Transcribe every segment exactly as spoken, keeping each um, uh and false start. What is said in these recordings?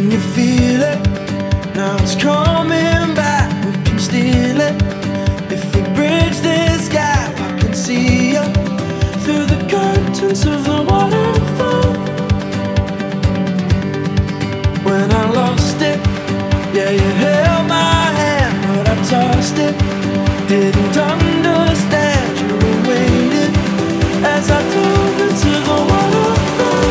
Can you feel it? Now it's coming back, we can steal it. If we bridge this gap, I can see you through the curtains of the waterfall. When I lost it, yeah, you held my hand, but I tossed it. Didn't understand, you were waiting as I dove into the waterfall.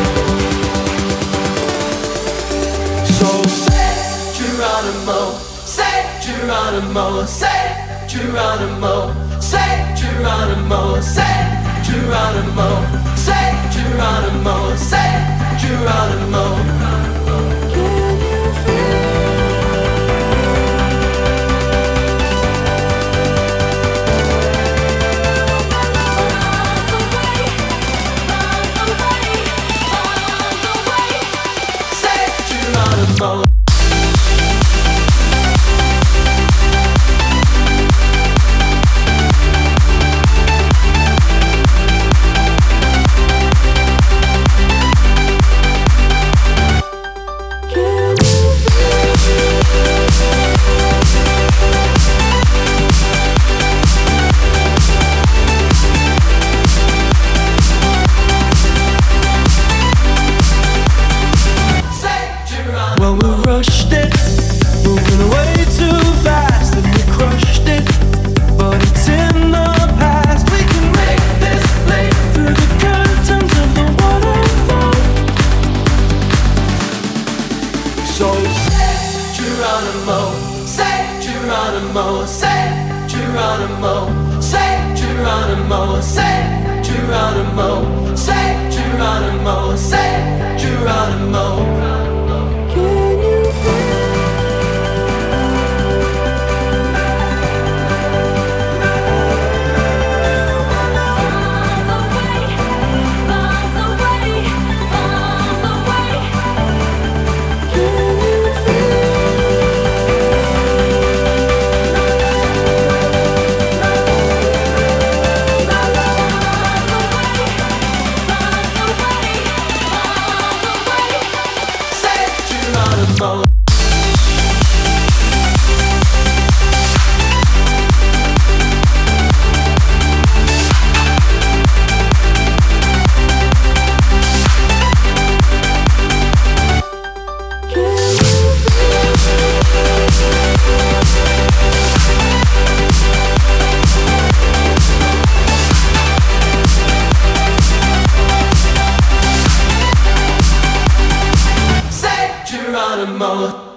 So say Geronimo, say Geronimo, say Geronimo, say Geronimo, say Geronimo, say Geronimo, say Geronimo. Can you feel? Geronimo. Well, we rushed it, moving away too fast, and we crushed it. But it's in the past. We can make this leap through the curtains of the waterfall. So say Geronimo, say Geronimo, say Geronimo, say Geronimo, say Geronimo, say Geronimo, say Geronimo. Geronimo.